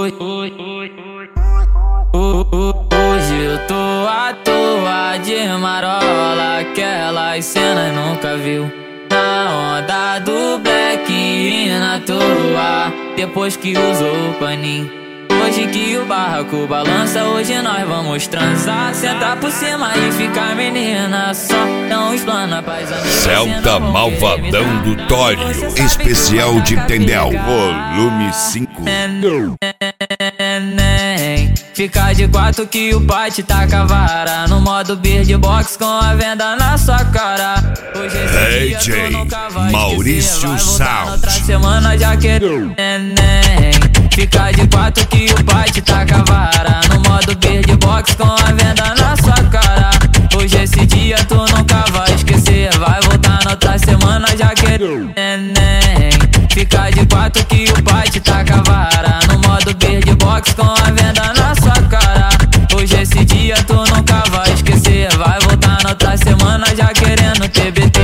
Hoje eu tô à toa de marola, aquelas cenas nunca viu. Na onda do black e na toa, depois que usou o paninho. Hoje que o barraco balança, hoje nós vamos transar. Sentar por cima e ficar menina, só não explana paz amiga. Celta Malvadão do Tório, especial de Tendel, volume 5. Fica de quatro que o pai te taca a vara, no modo beard box com a venda na sua cara. Hoje esse dia tu nunca vai Maurício esquecer, vai voltar na Sound. outra semana já quero neném. Fica de quatro que o pai te taca a vara, no modo beard box com a venda na sua cara. Hoje esse dia tu nunca vai esquecer, vai voltar na outra semana já quero neném. Fica de quatro que o pai te taca a vara, no modo beard box com a venda na sua cara. Hoje esse dia tu nunca vai esquecer, vai voltar na outra semana já querendo TBT.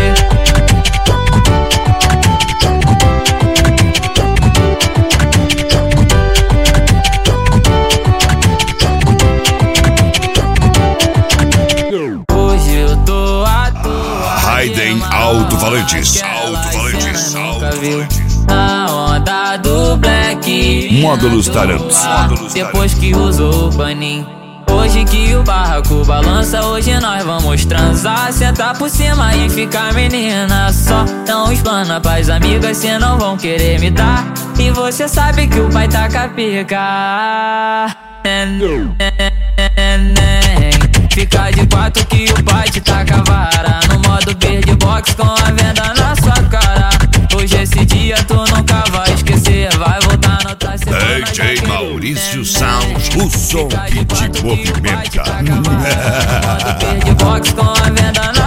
Hoje eu tô à toa. Raiden Alto-Falantes. Alto-Falantes. Na onda do black, Módulos Tarantos. depois que usou o paninho. Hoje que o barraco balança, hoje nós vamos transar. Sentar por cima e ficar menina, só não explana pras amigas, senão vão querer me dar. E você sabe que o pai tá com a pica. Fica de quatro que o pai te taca a vara, no modo beard box com a venda na sua cara. Hoje esse dia tu nunca vai esquecer, vai voltar na outra semana. DJ Maurício Sound, o som que te movimenta. Modo beard box com a venda na